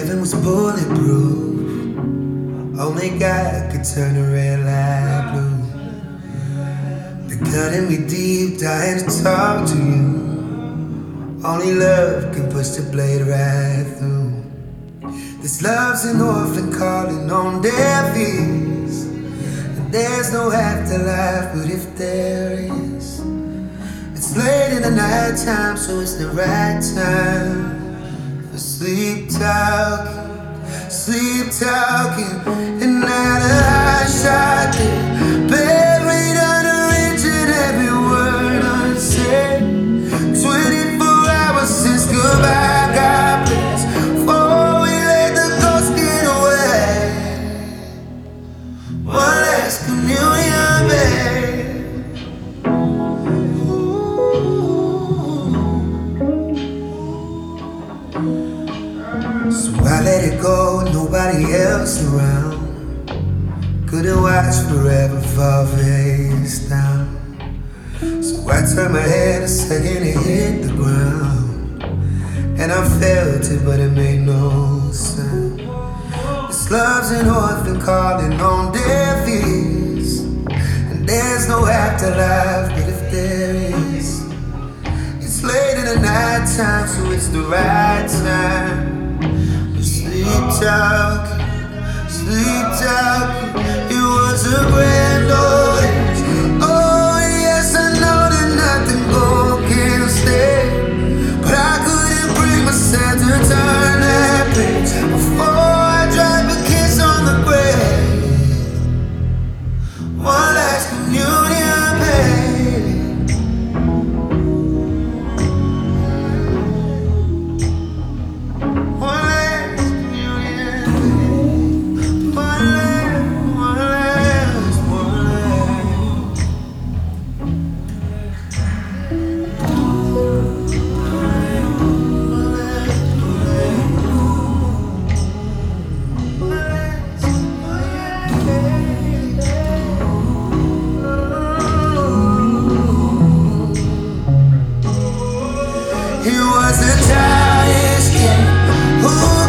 heaven was bulletproof. Only God could turn a red light blue. They're cutting me deep, dying to talk to you. Only love can push the blade right through. This love's an orphan calling on deaf ears. And there's no afterlife, but if there is, it's late in the night time, so it's the right time for sleep talking, and not a high shot there, buried under each and every word unsaid. 24 hours since goodbye, God bless, before we let the ghost get away. One last communion, babe. So I let it go, nobody else around. Couldn't watch forever fall face down. So I turned my head a second and hit the ground. And I felt it, but it made no sound. This love's an orphan calling on deaf ears. And there's no afterlife, but if there is, it's late in the night time, so it's the right time. Sleep talking, it was a grand old age. Oh yes, I know that nothing more can stay, but I couldn't bring myself to turn that page before I drop a kiss on the grave. One last communion, baby. One last communion, one last. He was a childish kid who